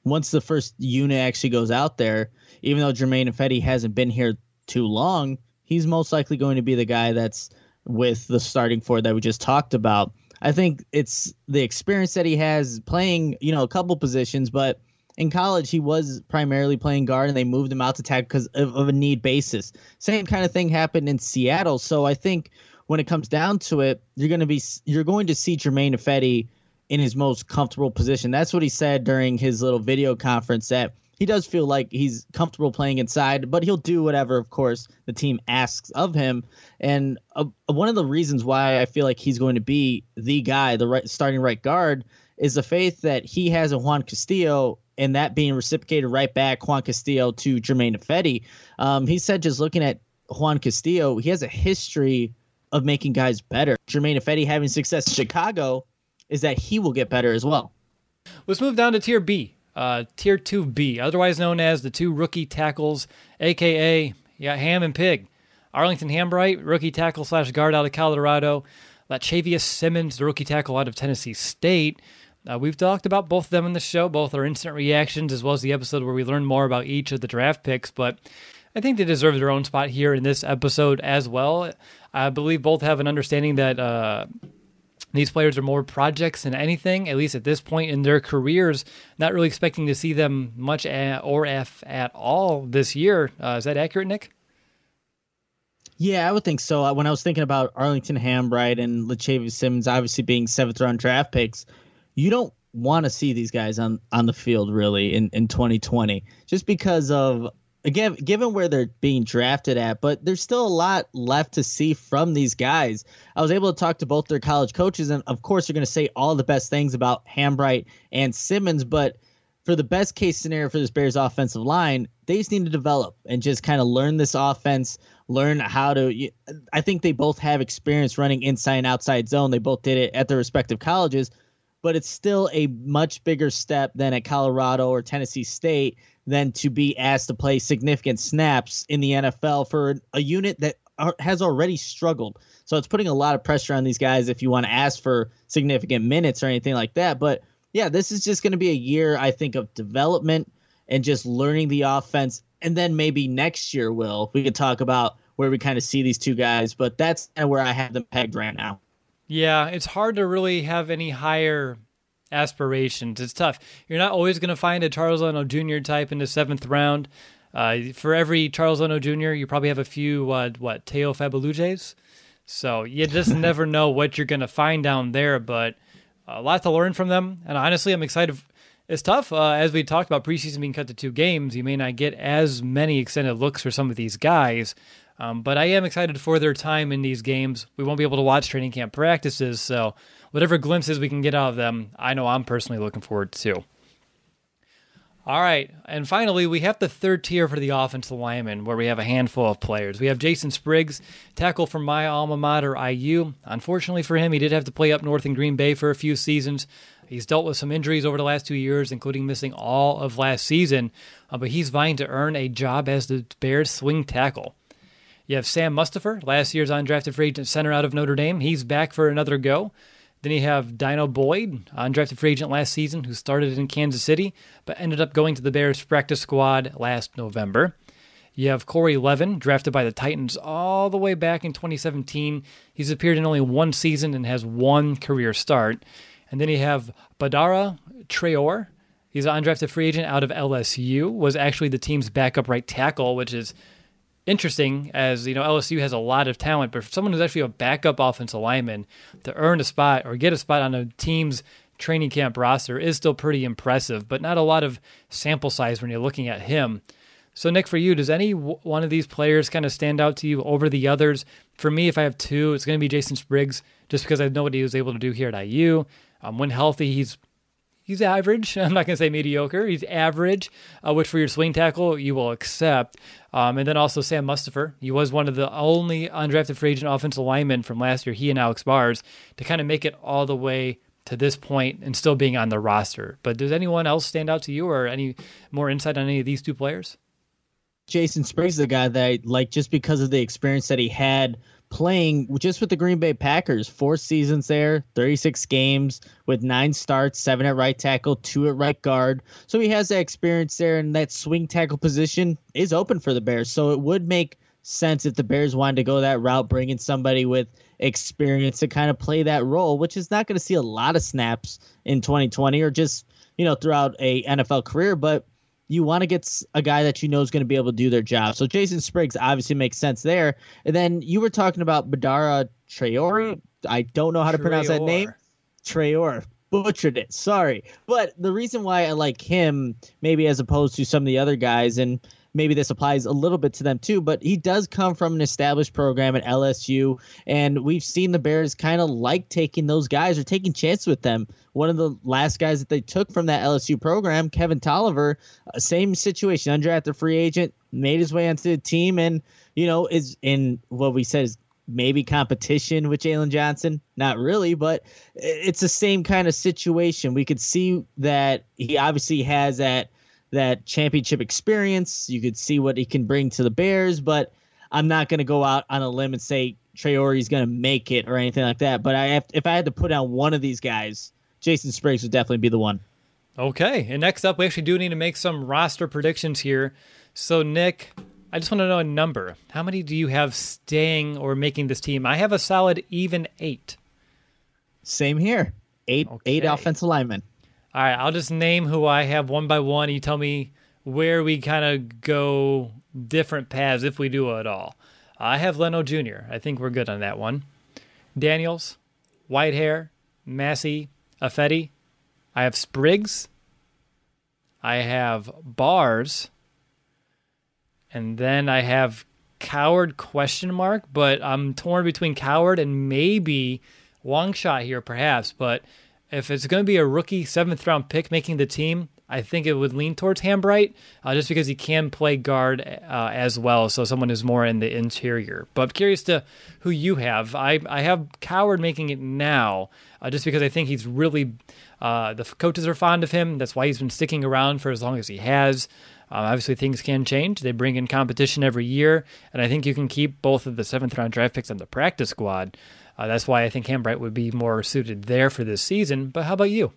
once the first unit actually goes out there, even though Germain Ifedi hasn't been here too long, he's most likely going to be the guy that's with the starting four that we just talked about. I think it's the experience that he has playing, you know, a couple positions, but in college he was primarily playing guard and they moved him out to tackle because of, of a need basis. Same kind of thing happened in Seattle. So I think when it comes down to it, you're going to be you're going to see Germain Ifedi in his most comfortable position. That's what he said during his little video conference, that he does feel like he's comfortable playing inside, but he'll do whatever, of course, the team asks of him. And uh, one of the reasons why I feel like he's going to be the guy, the right starting right guard, is the faith that he has in Juan Castillo, and that being reciprocated right back, Juan Castillo to Germain Ifedi. Um, he said just looking at Juan Castillo, he has a history of making guys better. Germain Ifedi having success in Chicago is that he will get better as well. Let's move down to Tier B. Uh, Tier two B, otherwise known as the two rookie tackles, a k a. Yeah, Ham and Pig. Arlington Hambright, rookie tackle slash guard out of Colorado. Lachavious Simmons, the rookie tackle out of Tennessee State. Uh, we've talked about both of them in the show, both our instant reactions as well as the episode where we learn more about each of the draft picks, but I think they deserve their own spot here in this episode as well. I believe both have an understanding that uh, these players are more projects than anything, at least at this point in their careers. Not really expecting to see them much at, or if at all this year. Uh, is that accurate, Nick? Yeah, I would think so. When I was thinking about Arlington Hambright and Lachavious Simmons obviously being seventh round draft picks, you don't want to see these guys on, on the field really in, in twenty twenty just because of, again, given where they're being drafted at, but there's still a lot left to see from these guys. I was able to talk to both their college coaches, and of course, you're going to say all the best things about Hambright and Simmons, but for the best case scenario for this Bears offensive line, they just need to develop and just kind of learn this offense, learn how to. I think they both have experience running inside and outside zone. They both did it at their respective colleges, but it's still a much bigger step than at Colorado or Tennessee State than to be asked to play significant snaps in the N F L for a unit that are, has already struggled. So it's putting a lot of pressure on these guys if you want to ask for significant minutes or anything like that. But yeah, this is just going to be a year, I think, of development and just learning the offense. And then maybe next year, Will, we could talk about where we kind of see these two guys. But that's kind of where I have them pegged right now. Yeah, it's hard to really have any higher aspirations. It's tough. You're not always going to find a Charles Leno Junior type in the seventh round. Uh, for every Charles Leno Junior, you probably have a few, uh, what, Teo Fabalujes? So you just never know what you're going to find down there, but a lot to learn from them. And honestly, I'm excited. It's tough. Uh, as we talked about preseason being cut to two games, you may not get as many extended looks for some of these guys. Um, but I am excited for their time in these games. We won't be able to watch training camp practices, so whatever glimpses we can get out of them, I know I'm personally looking forward to. All right, and finally, we have the third tier for the offensive linemen, where we have a handful of players. We have Jason Spriggs, tackle from my alma mater, I U. Unfortunately for him, he did have to play up north in Green Bay for a few seasons. He's dealt with some injuries over the last two years, including missing all of last season, uh, but he's vying to earn a job as the Bears' swing tackle. You have Sam Mustipher, last year's undrafted free agent center out of Notre Dame. He's back for another go. Then you have Dino Boyd, undrafted free agent last season, who started in Kansas City, but ended up going to the Bears practice squad last November. You have Corey Levin, drafted by the Titans all the way back in twenty seventeen. He's appeared in only one season and has one career start. And then you have Badara Traore. He's an undrafted free agent out of L S U, was actually the team's backup right tackle, which is interesting, as you know, L S U has a lot of talent, but for someone who's actually a backup offensive lineman to earn a spot or get a spot on a team's training camp roster is still pretty impressive, but not a lot of sample size when you're looking at him. So Nick, for you, does any w- one of these players kind of stand out to you over the others? For me, if I have two, it's going to be Jason Spriggs, just because I know what he was able to do here at I U. Um, when healthy, he's He's average. I'm not going to say mediocre. He's average, uh, which for your swing tackle, you will accept. Um, and then also Sam Mustipher. He was one of the only undrafted free agent offensive linemen from last year, he and Alex Bars, to kind of make it all the way to this point and still being on the roster. But does anyone else stand out to you or any more insight on any of these two players? Jason Spriggs is a guy that I like just because of the experience that he had playing just with the Green Bay Packers. Four seasons there, thirty-six games with nine starts, seven at right tackle, two at right guard. So he has that experience there, and that swing tackle position is open for the Bears. So it would make sense if the Bears wanted to go that route, bringing somebody with experience to kind of play that role, which is not going to see a lot of snaps in twenty twenty or just, you know, throughout a N F L career, but you want to get a guy that you know is going to be able to do their job. So Jason Spriggs obviously makes sense there. And then you were talking about Badara Traore. I don't know how to pronounce that name. Traore. Butchered it. Sorry. But the reason why I like him, maybe as opposed to some of the other guys, and maybe this applies a little bit to them too, but he does come from an established program at L S U, and we've seen the Bears kind of like taking those guys or taking chances with them. One of the last guys that they took from that L S U program, Kevin Tolliver, uh, same situation, undrafted free agent, made his way onto the team, and, you know, is in what we said is maybe competition with Jalen Johnson. Not really, but it's the same kind of situation. We could see that he obviously has that that championship experience. You could see what he can bring to the Bears, but I'm not going to go out on a limb and say Traore is going to make it or anything like that. But I have, if I had to put out one of these guys, Jason Spriggs would definitely be the one. Okay, and next up, we actually do need to make some roster predictions here. So, Nick, I just want to know a number. How many do you have staying or making this team? I have a solid even eight. Same here. Eight, okay. Eight offensive linemen. All right, I'll just name who I have one by one. You tell me where we kind of go different paths if we do at all. I have Leno Junior I think we're good on that one. Daniels, Whitehair, Massey, Affetti. I have Spriggs. I have Bars. And then I have Coward question mark, but I'm torn between Coward and maybe Longshot here perhaps, but if it's going to be a rookie seventh round pick making the team, I think it would lean towards Hambright, uh, just because he can play guard uh, as well, so someone who's more in the interior. But I'm curious to who you have. I, I have Coward making it now, uh, just because I think he's really, uh, the coaches are fond of him. That's why he's been sticking around for as long as he has. Um, obviously, things can change. They bring in competition every year, and I think you can keep both of the seventh round draft picks on the practice squad. Uh, that's why I think Hambright would be more suited there for this season. But how about you?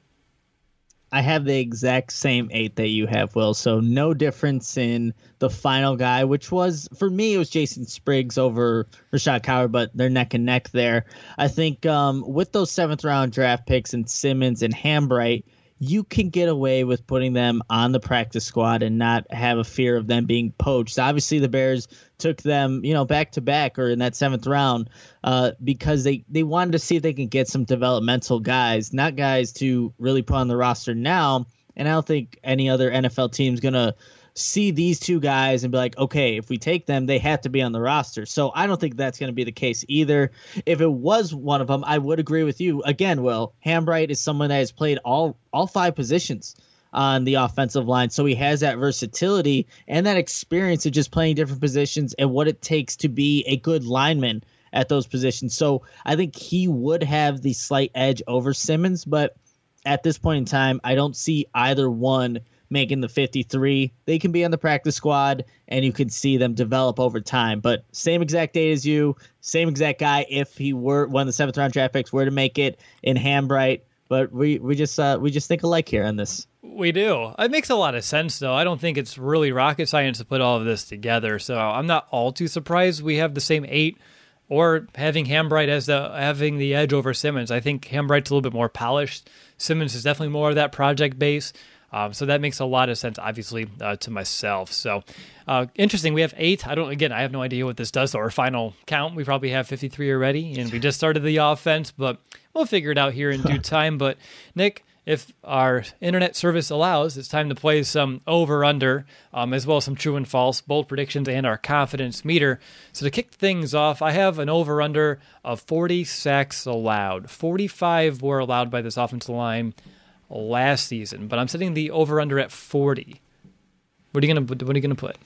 I have the exact same eight that you have, Will. So no difference in the final guy, which was, for me, it was Jason Spriggs over Rashad Coward, but they're neck and neck there. I think um, with those seventh round draft picks and Simmons and Hambright, you can get away with putting them on the practice squad and not have a fear of them being poached. Obviously, the Bears took them, you know, back to back or in that seventh round uh, because they, they wanted to see if they can get some developmental guys, not guys to really put on the roster now. And I don't think any other N F L team is going to see these two guys and be like, okay, if we take them, they have to be on the roster. So I don't think that's going to be the case either. If it was one of them, I would agree with you. Again, Will, Hambright is someone that has played all all five positions on the offensive line. So he has that versatility and that experience of just playing different positions and what it takes to be a good lineman at those positions. So I think he would have the slight edge over Simmons, but at this point in time, I don't see either one making the fifty-three. They can be on the practice squad, and you can see them develop over time. But same exact date as you, same exact guy if he were one of the seventh round draft picks were to make it in Hambright. But we we just uh, we just think alike here on this. We do. It makes a lot of sense, though. I don't think it's really rocket science to put all of this together. So I'm not all too surprised we have the same eight, or having Hambright as the having the edge over Simmons. I think Hambright's a little bit more polished. Simmons is definitely more of that project base. Um, so that makes a lot of sense, obviously, uh, to myself. So uh, interesting. We have eight. I don't. Again, I have no idea what this does to our final count. We probably have fifty-three already, and we just started the offense, but we'll figure it out here in due time. But Nick, if our internet service allows, it's time to play some over/under, um, as well as some true and false, bold predictions, and our confidence meter. So to kick things off, I have an over/under of forty sacks allowed. forty-five were allowed by this offensive line last season, but I'm setting the over/under at forty. What are you gonna What are you gonna put?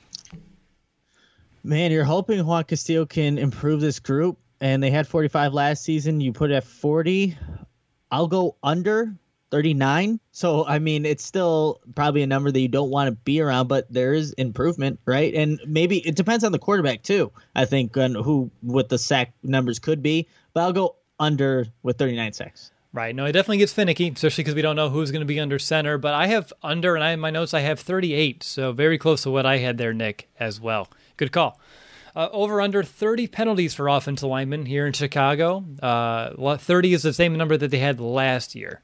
Man, you're hoping Juan Castillo can improve this group, and they had forty-five last season. You put it at forty. I'll go under thirty-nine. So, I mean, it's still probably a number that you don't want to be around, but there is improvement, right? And maybe it depends on the quarterback, too, I think, on who what the sack numbers could be. But I'll go under with thirty-nine sacks. Right. No, it definitely gets finicky, especially because we don't know who's going to be under center. But I have under, and I in my notes, I have thirty-eight. So very close to what I had there, Nick, as well. Good call. Uh, over under thirty penalties for offensive linemen here in Chicago. Uh, thirty is the same number that they had last year.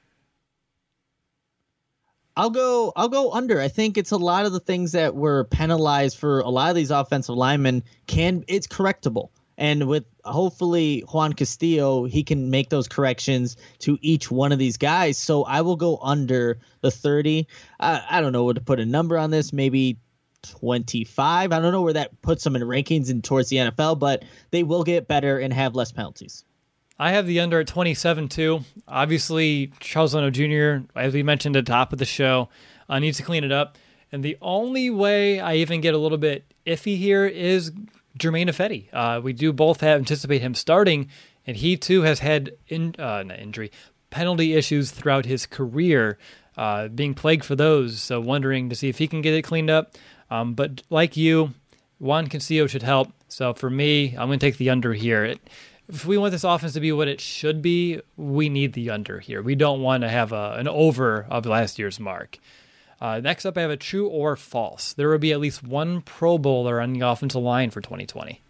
I'll go I'll go under. I think it's a lot of the things that were penalized for a lot of these offensive linemen can it's correctable. And with hopefully Juan Castillo, he can make those corrections to each one of these guys. So I will go under the thirty. Uh, I don't know what to put a number on this. Maybe twenty-five. I don't know where that puts them in rankings and towards the N F L, but they will get better and have less penalties. I have the under at twenty-seven, too. Obviously, Charles Leno Junior, as we mentioned at the top of the show, uh, needs to clean it up. And the only way I even get a little bit iffy here is Germain Ifedi. Uh, we do both have anticipate him starting, and he, too, has had in, uh, not injury, penalty issues throughout his career, uh, being plagued for those. So wondering to see if he can get it cleaned up. Um, but like you, Juan Castillo should help. So for me, I'm going to take the under here. It, If we want this offense to be what it should be, we need the under here. We don't want to have a, an over of last year's mark. Uh, next up, I have a true or false. There will be at least one Pro Bowler on the offensive line for twenty twenty.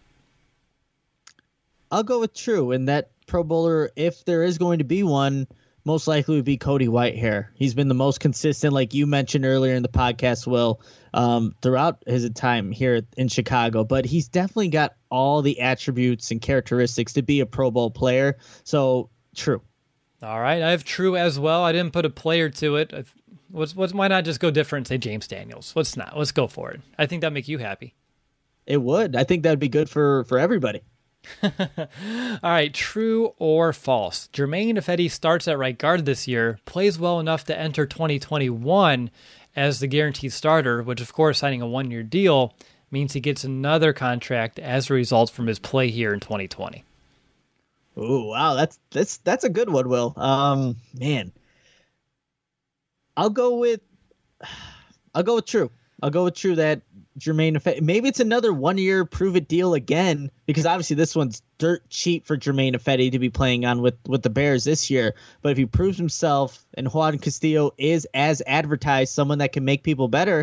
I'll go with true. And that Pro Bowler, if there is going to be one, most likely would be Cody Whitehair. He's been the most consistent, like you mentioned earlier in the podcast, Will, um, throughout his time here in Chicago. But he's definitely got all the attributes and characteristics to be a Pro Bowl player. So, true. All right, I have true as well. I didn't put a player to it. What's, what's, why not just go different and say James Daniels? Let's not. Let's go for it. I think that'd make you happy. It would. I think that'd be good for, for everybody. All right, true or false? Germain Ifedi starts at right guard this year, plays well enough to enter twenty twenty-one as the guaranteed starter, which of course signing a one-year deal means he gets another contract as a result from his play here in twenty twenty. Oh, wow, that's that's that's a good one, Will. Um, man, I'll go with I'll go with true. I'll go with true that Germain Ifedi. Maybe it's another one-year prove-it deal again, because obviously this one's dirt cheap for Germain Ifedi to be playing on with, with the Bears this year. But if he proves himself and Juan Castillo is as advertised, someone that can make people better,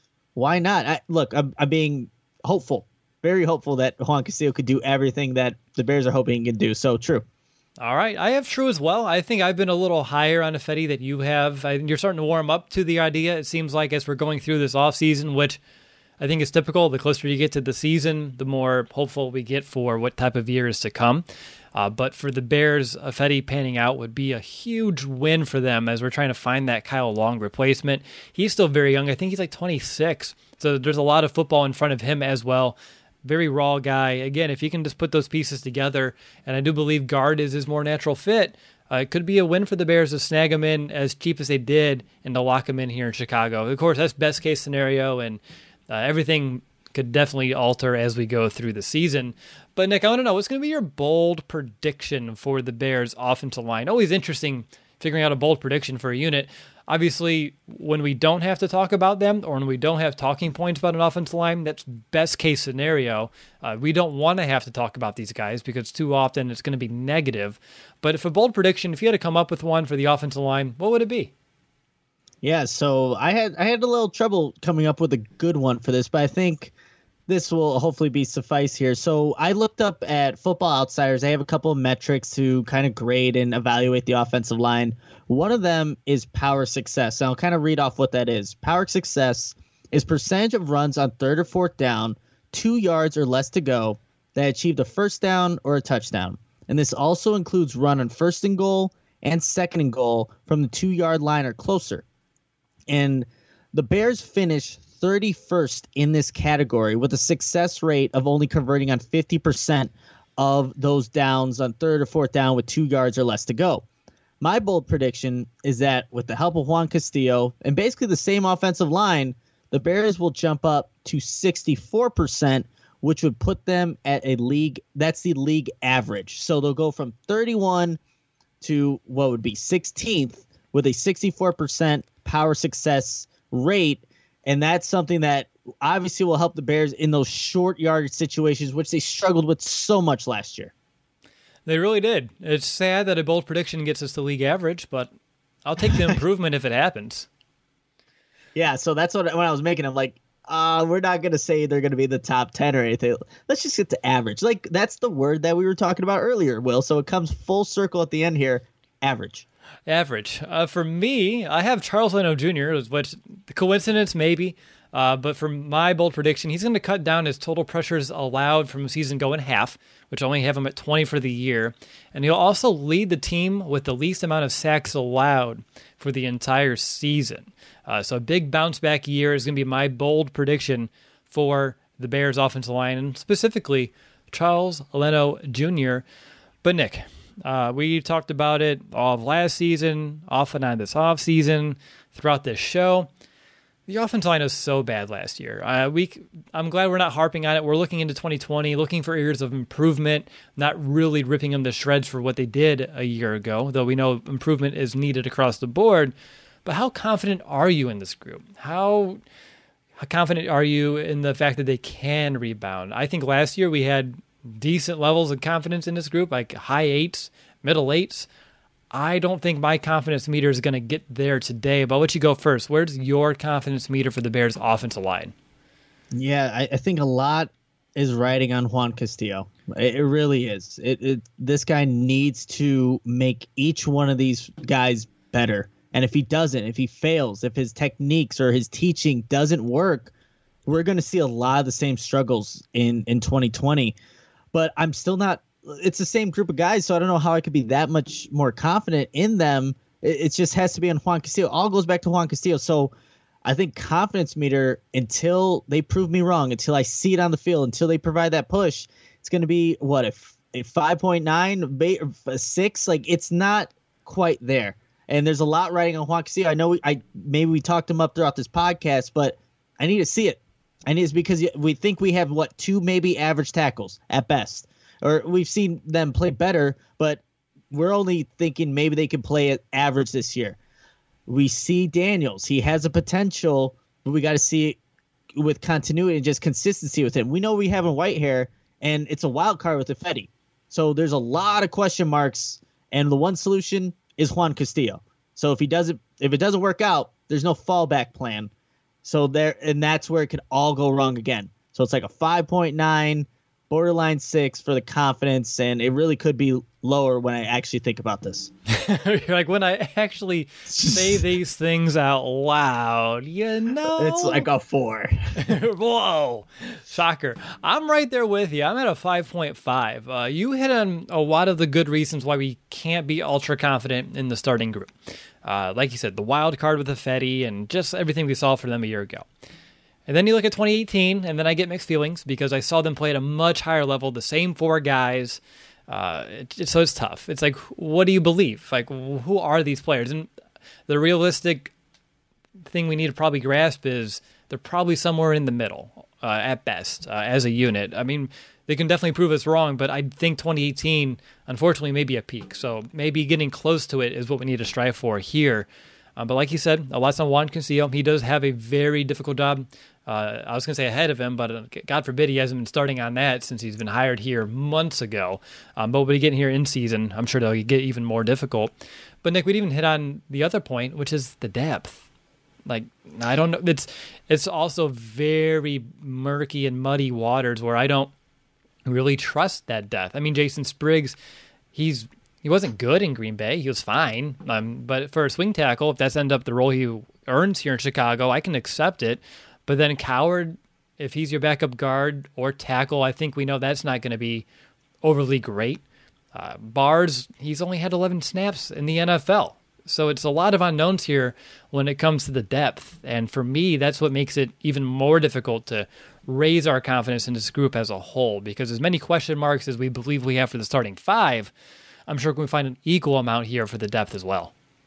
why not? I, look, I'm, I'm being hopeful, very hopeful that Juan Castillo could do everything that the Bears are hoping he can do. So true. All right. I have true as well. I think I've been a little higher on Ifedi than you have. I, you're starting to warm up to the idea, it seems like, as we're going through this offseason, which I think is typical. The closer you get to the season, the more hopeful we get for what type of year is to come. Uh, but for the Bears, Ifedi panning out would be a huge win for them as we're trying to find that Kyle Long replacement. He's still very young. I think he's like twenty-six. So there's a lot of football in front of him as well. Very raw guy. Again, if he can just put those pieces together, and I do believe guard is his more natural fit, uh, it could be a win for the Bears to snag him in as cheap as they did and to lock him in here in Chicago. Of course, that's best case scenario, and uh, everything could definitely alter as we go through the season. But Nick, I want to know, what's going to be your bold prediction for the Bears offensive line? Always interesting figuring out a bold prediction for a unit. Obviously, when we don't have to talk about them or when we don't have talking points about an offensive line, that's best case scenario. Uh, we don't want to have to talk about these guys because too often it's going to be negative. But if a bold prediction, if you had to come up with one for the offensive line, what would it be? Yeah, so I had I had a little trouble coming up with a good one for this, but I think this will hopefully be suffice here. So I looked up at Football Outsiders. They have a couple of metrics to kind of grade and evaluate the offensive line. One of them is power success. And I'll kind of read off what that is. Power success is percentage of runs on third or fourth down, two yards or less to go, that achieved a first down or a touchdown. And this also includes run on first and goal and second and goal from the two-yard line or closer. And the Bears finished thirty-first in this category with a success rate of only converting on fifty percent of those downs on third or fourth down with two yards or less to go. My bold prediction is that with the help of Juan Castillo and basically the same offensive line, the Bears will jump up to sixty-four percent, which would put them at a league, that's the league average. So they'll go from thirty-one to what would be sixteenth, with a sixty-four percent power success rate. And that's something that obviously will help the Bears in those short yardage situations, which they struggled with so much last year. They really did. It's sad that a bold prediction gets us to league average, but I'll take the improvement if it happens. Yeah, so that's what when I was making, I'm like, uh, we're not going to say they're going to be the top ten or anything. Let's just get to average. Like, that's the word that we were talking about earlier, Will. So it comes full circle at the end here, average. Average. Uh, for me, I have Charles Leno Junior, which the coincidence maybe, uh, but for my bold prediction, he's going to cut down his total pressures allowed from a season go in half, which I only have him at twenty for the year, and he'll also lead the team with the least amount of sacks allowed for the entire season. Uh, so a big bounce back year is going to be my bold prediction for the Bears offensive line, and specifically Charles Leno Junior But Nick, Uh, we talked about it all of last season, off and on this offseason, throughout this show. The offensive line was so bad last year. Uh, we, I'm glad we're not harping on it. We're looking into twenty twenty, looking for areas of improvement, not really ripping them to shreds for what they did a year ago, though we know improvement is needed across the board. But how confident are you in this group? How, how confident are you in the fact that they can rebound? I think last year we had decent levels of confidence in this group, like high eights, middle eights. I don't think my confidence meter is going to get there today, but I'll let you go first. Where's your confidence meter for the Bears offensive line? Yeah, I, I think a lot is riding on Juan Castillo. It, it really is. It, it This guy needs to make each one of these guys better. And if he doesn't, if he fails, if his techniques or his teaching doesn't work, we're going to see a lot of the same struggles in, in twenty twenty. But I'm still not – it's the same group of guys, so I don't know how I could be that much more confident in them. It, it just has to be on Juan Castillo. All goes back to Juan Castillo. So I think confidence meter, until they prove me wrong, until I see it on the field, until they provide that push, it's going to be, what, a, a five point nine, a six? Like, it's not quite there. And there's a lot riding on Juan Castillo. I know we, I maybe we talked him up throughout this podcast, but I need to see it. And it's because we think we have, what, two maybe average tackles at best. Or we've seen them play better, but we're only thinking maybe they can play at average this year. We see Daniels. He has a potential, but we got to see it with continuity and just consistency with him. We know we have a Whitehair, and it's a wild card with Ifedi. So there's a lot of question marks, and the one solution is Juan Castillo. So if he doesn't, if it doesn't work out, there's no fallback plan. So there, and that's where it could all go wrong again. So it's like a five point nine, borderline six for the confidence, and it really could be lower when I actually think about this. You're like, when I actually say these things out loud, you know? It's like a four. Whoa. Shocker. I'm right there with you. I'm at a five point five. Uh, you hit on a lot of the good reasons why we can't be ultra confident in the starting group. Uh, like you said, the wild card with Ifedi and just everything we saw for them a year ago. And then you look at twenty eighteen, and then I get mixed feelings because I saw them play at a much higher level, the same four guys. Uh, it, so it's tough. It's like, what do you believe? Like, who are these players? And the realistic thing we need to probably grasp is they're probably somewhere in the middle uh, at best uh, as a unit. I mean, they can definitely prove us wrong, but I think twenty eighteen, unfortunately, may be a peak. So maybe getting close to it is what we need to strive for here. Um, but like you said, a lot's on Juan Castillo. He does have a very difficult job. Uh, I was going to say ahead of him, but uh, God forbid he hasn't been starting on that since he's been hired here months ago. Um, but when he getting here in season, I'm sure they'll get even more difficult. But Nick, we'd even hit on the other point, which is the depth. Like, I don't know. It's it's also very murky and muddy waters where I don't really trust that depth. I mean, Jason Spriggs, he's he wasn't good in Green Bay. He was fine. Um, but for a swing tackle, if that's end up the role he earns here in Chicago, I can accept it. But then Coward, if he's your backup guard or tackle, I think we know that's not going to be overly great. Uh, Bars, he's only had eleven snaps in the N F L. So it's a lot of unknowns here when it comes to the depth. And for me, that's what makes it even more difficult to raise our confidence in this group as a whole. Because as many question marks as we believe we have for the starting five, I'm sure we can find an equal amount here for the depth as well.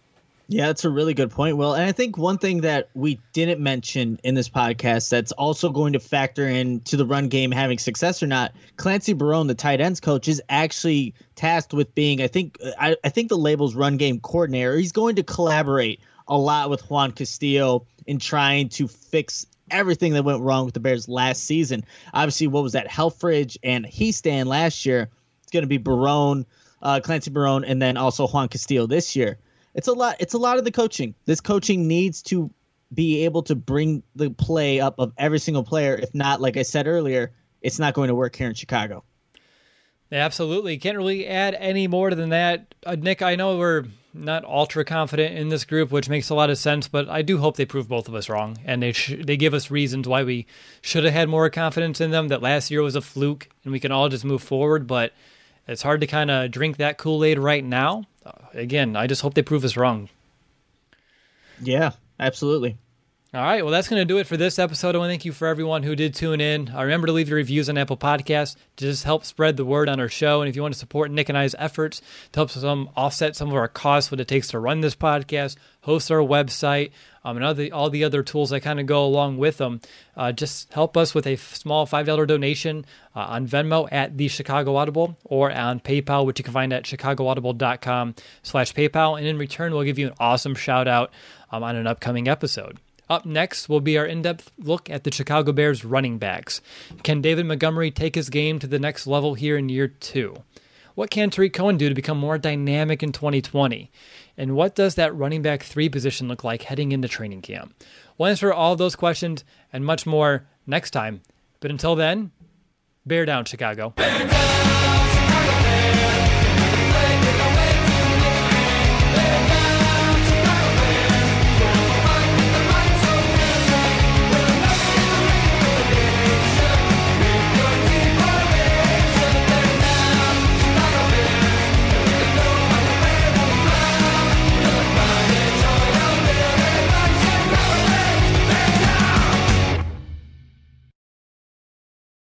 Yeah, that's a really good point, Will. And I think one thing that we didn't mention in this podcast that's also going to factor into the run game having success or not, Clancy Barone, the tight ends coach, is actually tasked with being, I think, I, I think the label's run game coordinator. He's going to collaborate a lot with Juan Castillo in trying to fix everything that went wrong with the Bears last season. Obviously, what was that? Helfrich and Heastan last year. It's going to be Barone, uh, Clancy Barone, and then also Juan Castillo this year. It's a lot. It's a lot of the coaching. This coaching needs to be able to bring the play up of every single player. If not, like I said earlier, it's not going to work here in Chicago. Yeah, absolutely. Can't really add any more than that. Uh, Nick, I know we're not ultra confident in this group, which makes a lot of sense, but I do hope they prove both of us wrong, and they sh- they give us reasons why we should have had more confidence in them, that last year was a fluke, and we can all just move forward, but it's hard to kind of drink that Kool-Aid right now. Uh, again, I just hope they prove us wrong. Yeah, absolutely. All right, well, that's going to do it for this episode. I want to thank you for everyone who did tune in. Uh, remember to leave your reviews on Apple Podcasts to just help spread the word on our show. And if you want to support Nick and I's efforts to help some offset some of our costs, what it takes to run this podcast, host our website, um, and other, all the other tools that kind of go along with them, uh, just help us with a small five dollars donation uh, on Venmo at the Chicago Audible or on PayPal, which you can find at chicagoaudible.com slash PayPal. And in return, we'll give you an awesome shout out um, on an upcoming episode. Up next will be our in-depth look at the Chicago Bears running backs. Can David Montgomery take his game to the next level here in year two? What can Tarik Cohen do to become more dynamic in twenty twenty? And what does that running back three position look like heading into training camp? We'll answer all those questions and much more next time. But until then, bear down, Chicago. Bear down!